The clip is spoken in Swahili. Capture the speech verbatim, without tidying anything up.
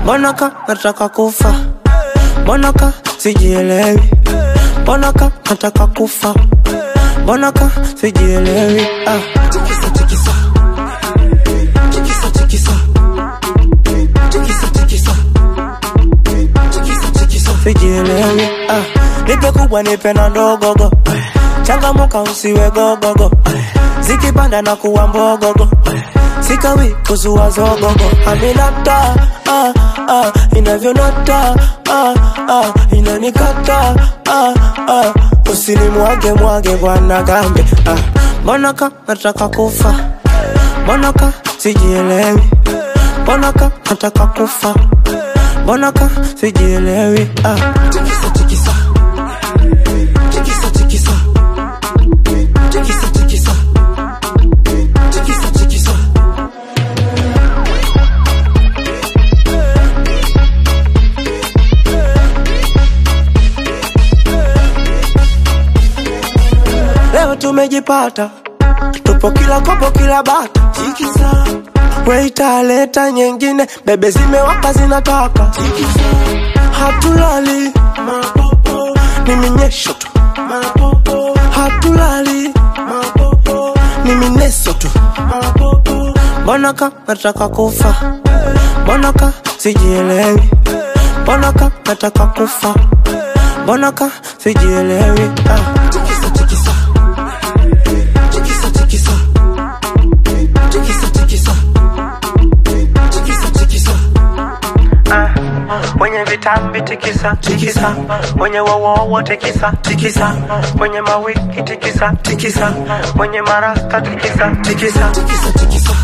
Mbonaka nataka kufa, mbonaka sijielewi, mbonaka nataka kufa, mbonaka sijielewi. Ah, tikisa tikisa, tikisa tikisa, tikisa tikisa, tikisa tikisa, sijielewi. Ah, nipe kubwa nipe na ndogogo, changamuka usiwe gogogo, zikipanda na kuwa mbogogo, sikawi kuzua zogogo. Aminata, ah, ah, inavyonata, ah, ah, inanikata, ah, ah, usini mwage mwage bwana gambe. Ah, mbonaka nataka kufa, mbonaka sijielewi, mbonaka nataka kufa, mbonaka sijielewi. Ah, tikisa tikisa, tikisa tikisa, tikisa tikisa, tikisa tikisa. Leo tumejipata, tupo kila kopo kila bata. Tikisa, weita leta nyingine, bebe zimewaka zinataka. Tikisa, hatulali, mapopo, ni minyesho tu. Mapopo, hatulali, mapopo, ni mineso tu. Mapopo, mbonaka nataka kufa, mbonaka sijielewi, mbonaka nataka kufa, mbonaka sijielewi. Ah, tikisa tikisa, tikisa tikisa, tikisa tikisa, tikisa tikisa. Ah, wenye vitambi tikisa tikisa, wenye wowo tikisa tikisa, wenye mawiki tikisa tikisa, wenye marasta tikisa tikisa, tikisa tikisa.